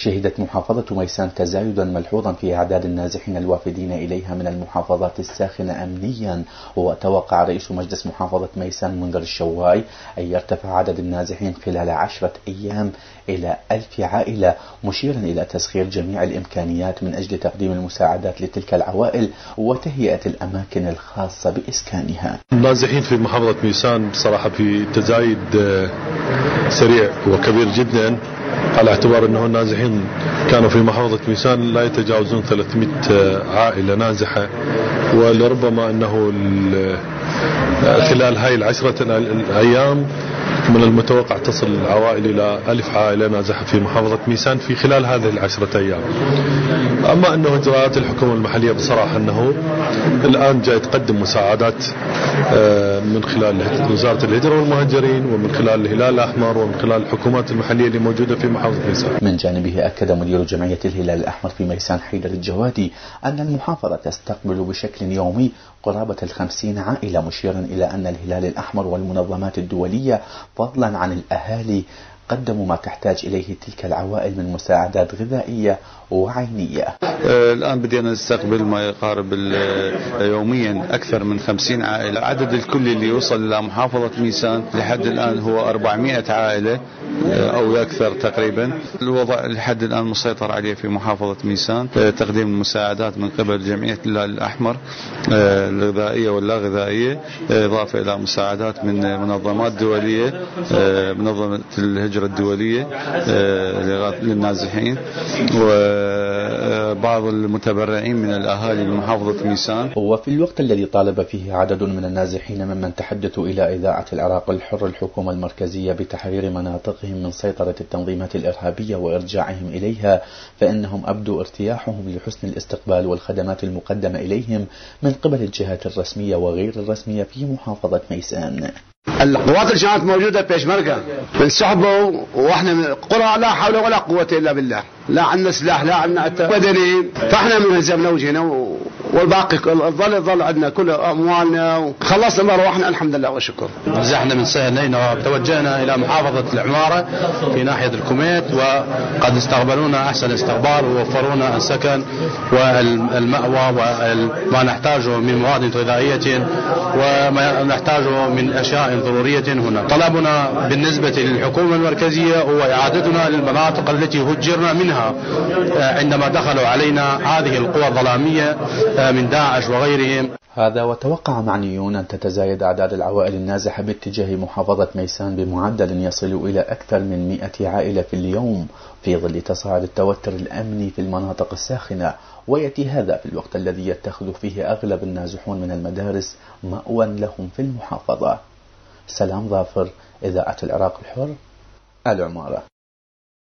شهدت محافظة ميسان تزايدا ملحوظا في أعداد النازحين الوافدين إليها من المحافظات الساخنة أمنيا، وتوقع رئيس مجلس محافظة ميسان منذر الشواي أن يرتفع عدد النازحين خلال 10 أيام إلى 1000 عائلة، مشيرا إلى تسخير جميع الإمكانيات من أجل تقديم المساعدات لتلك العوائل وتهيئة الأماكن الخاصة بإسكانها. النازحين في محافظة ميسان بصراحة في تزايد سريع وكبير جدا، على اعتبار أنه النازحين كانوا في محافظة ميسان لا يتجاوزون 300 عائلة نازحة، ولربما أنه خلال هاي 10 الأيام من المتوقع تصل العوائل إلى 1000 عائلة نازحة في محافظة ميسان في خلال هذه 10 أيام. أما أنه إجراءات الحكومة المحلية بصراحة أنه الآن جاي تقدم مساعدات من خلال وزارة الهجرة والمهاجرين ومن خلال الهلال الأحمر ومن خلال الحكومات المحلية اللي موجودة في محافظة ميسان. من جانبه أكد مدير جمعية الهلال الأحمر في ميسان حيدر الجوادي أن المحافظة تستقبل بشكل يومي قرابة 50 عائلة، مشيرا إلى أن الهلال الأحمر والمنظمات الدولية فضلا عن الأهالي قدموا ما تحتاج إليه تلك العوائل من مساعدات غذائية وعينية. الآن بدينا نستقبل ما يقارب يوميا أكثر من 50 عائلة. عدد الكلي اللي يوصل إلى محافظة ميسان لحد الآن هو 400 عائلة أو أكثر تقريبا. الوضع لحد الآن مسيطر عليه في محافظة ميسان، تقديم المساعدات من قبل جمعية الهلال الأحمر الغذائية واللا غذائية، إضافة إلى مساعدات من منظمات دولية، منظمة الهجرة الدولية للنازحين، وبعض المتبرعين من الأهالي بمحافظة ميسان. وفي الوقت الذي طالب فيه عدد من النازحين ممن تحدثوا إلى إذاعة العراق الحر الحكومة المركزية بتحرير مناطقهم من سيطرة التنظيمات الإرهابية وإرجاعهم إليها، فإنهم أبدوا ارتياحهم لحسن الاستقبال والخدمات المقدمة إليهم من قبل الجهات الرسمية وغير الرسمية في محافظة ميسان. القوات اللي كانت موجودة بيشمركة بنسحبوا، واحنا قرى لا حول ولا قوة إلا بالله، لا عندنا سلاح لا عندنا بدني، فاحنا منهزمنا وجينا، والباقي ظل عندنا كل أموالنا وخلصنا مروحنا الحمد لله والشكر. نزحنا من سهلين وتوجهنا إلى محافظة العمارة في ناحية الكوميت، وقد استقبلونا أحسن استقبال ووفرونا السكن والمأوى وما نحتاجه من مواد غذائية وما نحتاجه من أشياء ضرورية هنا. طلبنا بالنسبة للحكومة المركزية هو إعادتنا للمناطق التي هجرنا منها عندما دخلوا علينا هذه القوى الظلامية من داعش وغيرهم. هذا وتوقع معنيون أن تتزايد أعداد العوائل النازحة باتجاه محافظة ميسان بمعدل يصل إلى أكثر من 100 عائلة في اليوم، في ظل تصاعد التوتر الأمني في المناطق الساخنة، ويأتي هذا في الوقت الذي يتخذ فيه أغلب النازحون من المدارس مأوى لهم في المحافظة. سلام ظافر، إذاعة العراق الحر، العمارة.